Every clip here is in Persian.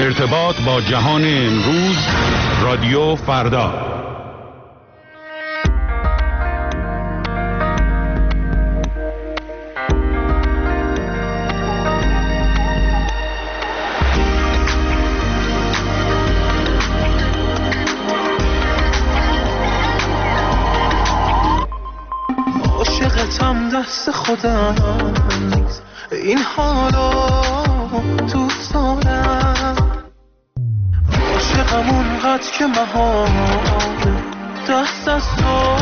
ارتباط با جهان امروز، رادیو فردا. عاشقتم دست خودم نیست، این حالا دوست دارم. عاشقم اونقدر که محاله دست از تو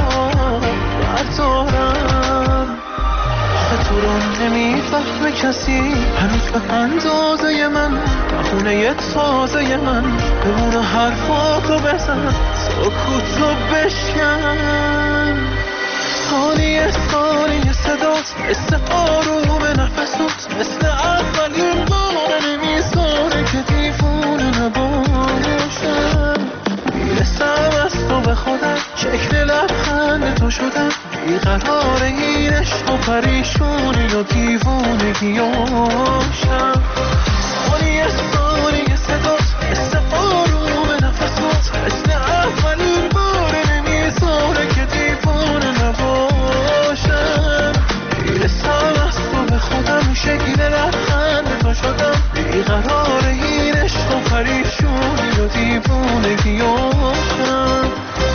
بردارم. آخه تو رو نمیفهمه کسی هنوز به اندازه من، بخونه تازه من بمونه حرفاتو بزن، سکوتو بشکن. ثانیه ثانیه صدات مثل آروم نفسات، مثل اولین بار نمیذاره که دیوونه نباشم. میرسم از تو به خودم، شکل لبخند تو شدم، بیقرار این عشق و پریشونی و دیوونگیاشم. ثانیه ثانیه صدات مثل آروم نفسات، مثل اولین بار نمیذاره که دیوونه نباشم. میرسم از تو به خودم، شکل لبخند تو شدم، بیقرار این عشق و پریشونی و دیوونگیاشم.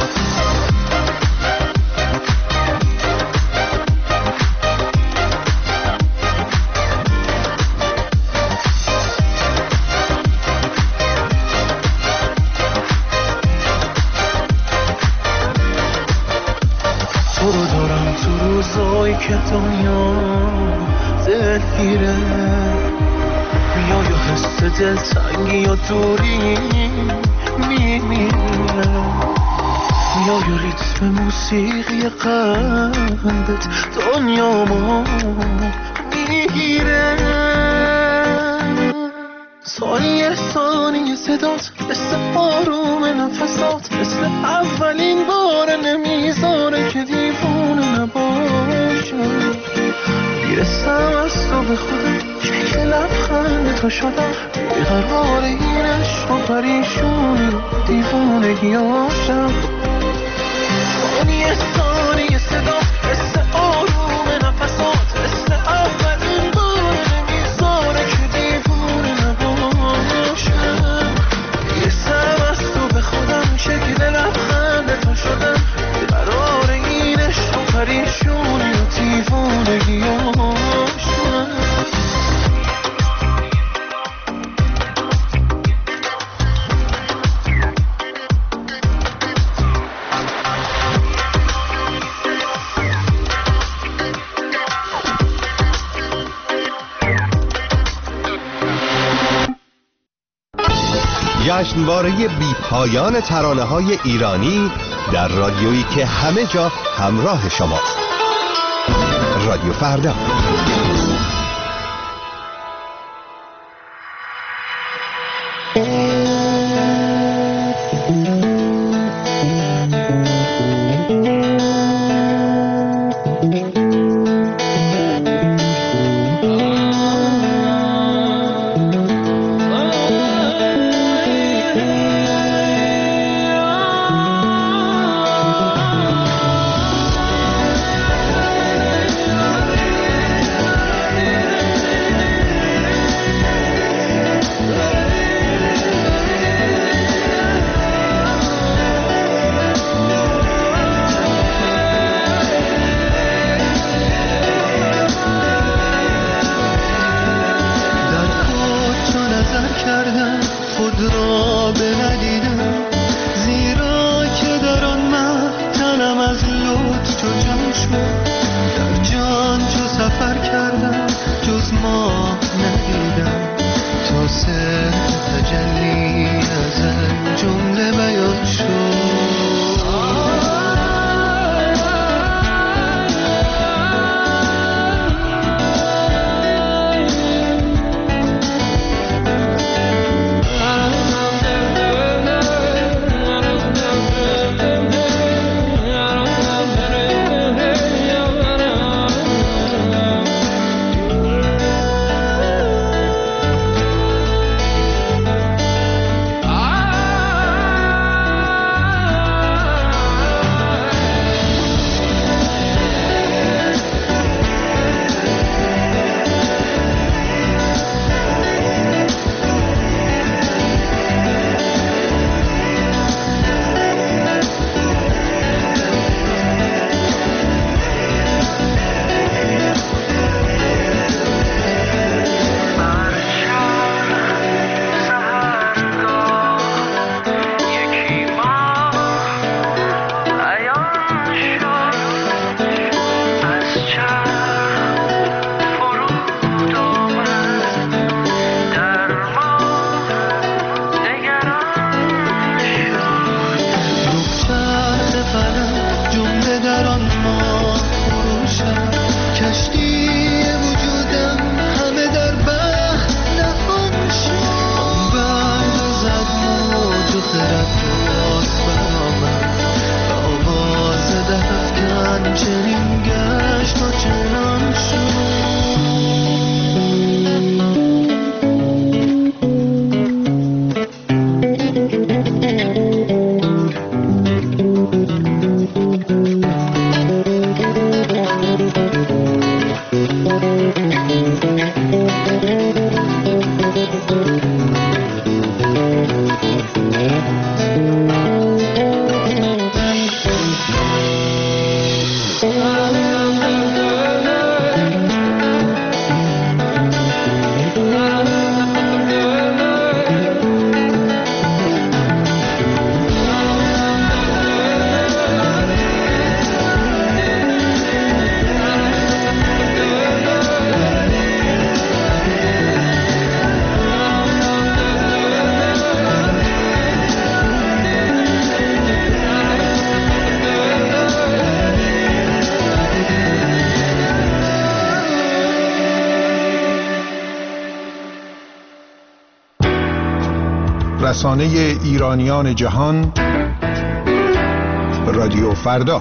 که دنیا دلگیره، میای و حس دلتنگی و دوری میمیره، میای و ریتم موسیقی قلبت دنیامو میگیره. ثانیه ثانیه صدات مثل آروم نفسات، مثل اولین بار نمیذاره که دیوونه نباشم. میرسم از تو به خودم، شکل لبخند تو شدم، بیقرار این عشق و پریشونی دیوونگیاشم. ثانیه ثانیه صدات مثل آروم نفسات، مثل اولین بار نمیذاره که دیوونه نباشم. میرسم از تو به خودم، شکل لبخند تو شدم، بیقرار این عشق و پریشونی و دیوونگیاشم. جشنواره بی پایان ترانه‌های ایرانی در رادیویی که همه جا همراه شماست. رادیو فردا. رسانه ایرانیان جهان، رادیو فردا.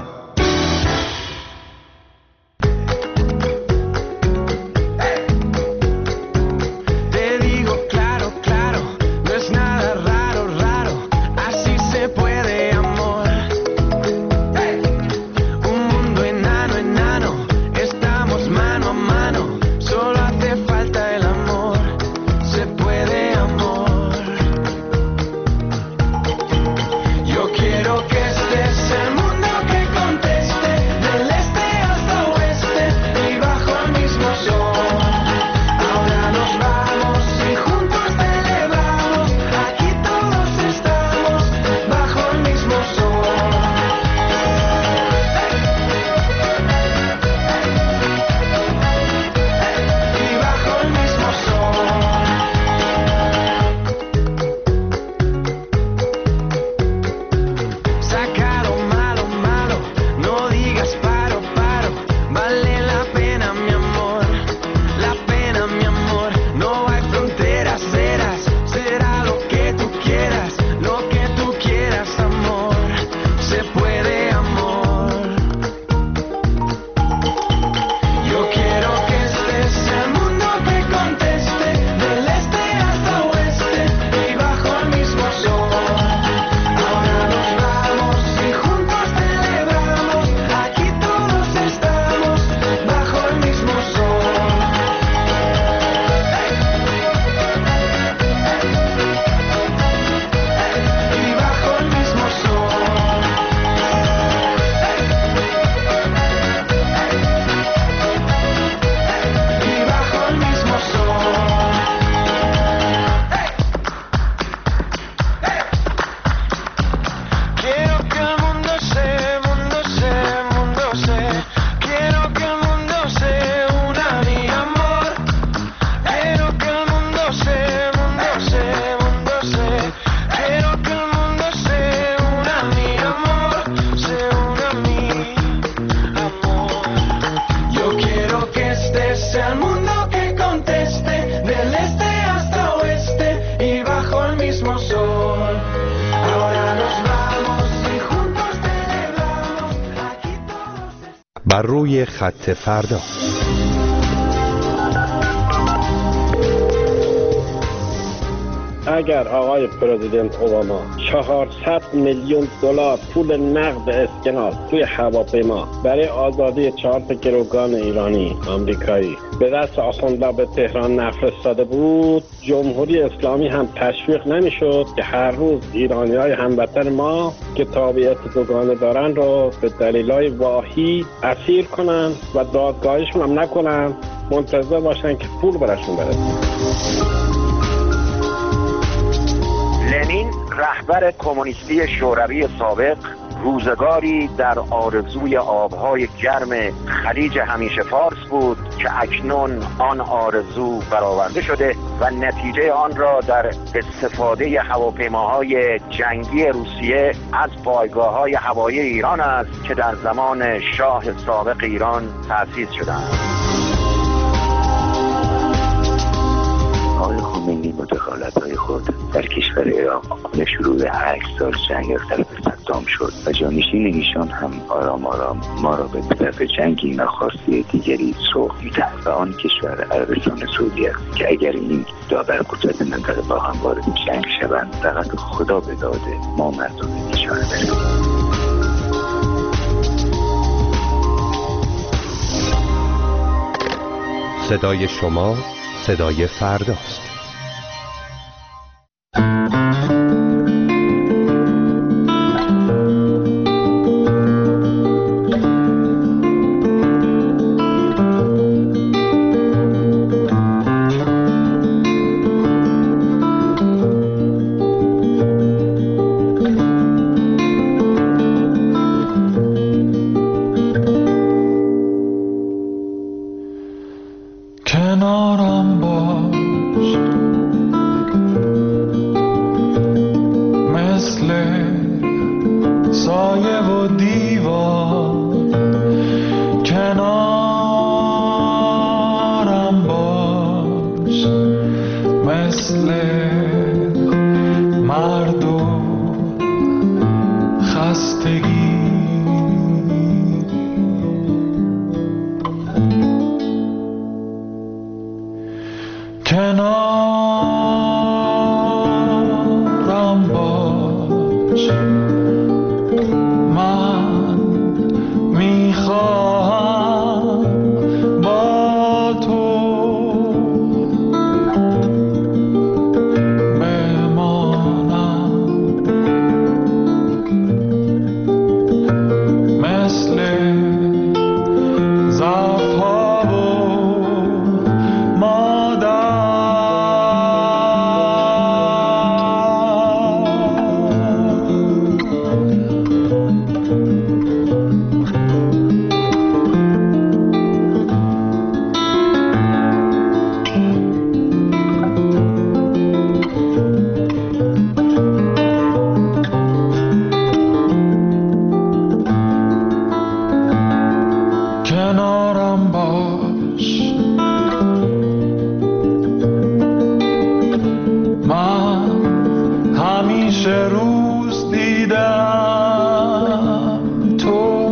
بر روی خط فردا. اگر آقای پرزیدنت اوباما 400 میلیون دلار پول نقد اسکناس توی هواپیما برای آزادی 4 گروگان ایرانی آمریکایی به دست آخوندها به تهران نفرستاده بود، جمهوری اسلامی هم تشویق نمیشد که هر روز ایرانی‌های هموطن ما که تابعیت دوگانه دارن رو به دلایل واهی اسیر کنن و دادگاهشون هم نکنن، منتظر باشن که پول براشون برسه. لنین رهبر کمونیستی شوروی سابق روزگاری در آرزوی آبهای گرم خلیج همیشه فارس بود که اکنون آن آرزو برآورده شده و نتیجه آن را در استفاده هواپیماهای جنگی روسیه از پایگاه‌های هوایی ایران است که در زمان شاه سابق ایران تأسیس شدند. آقای خمینی با دخالت‌های خود در کشور عراق به شروع 8 سال جنگ از طرف صدام شد و جانشین ایشان هم آرام آرام ما را به طرف جنگی ناخواسته دیگری سوق می‌دهد و آن کشور عربستان سعودی است که اگر این دو برقدرت منطقه با هم وارد جنگ شوند فقط خدا به داده ما مردم اشاره بریم. صدای شما صدای فرداست. کنارم باش مثل سایه و دیوار، کنارم باش مثل مرد و خستگی کنارم باش من میخواهم با تو بمانم مثل ظرف‌ها و مادر کنارم باش من همیشه روز دیدم تو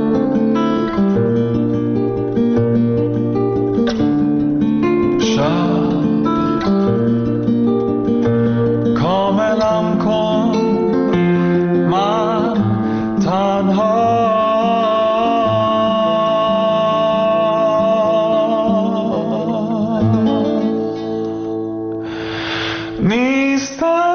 شب کاملم کن من تنها نیستم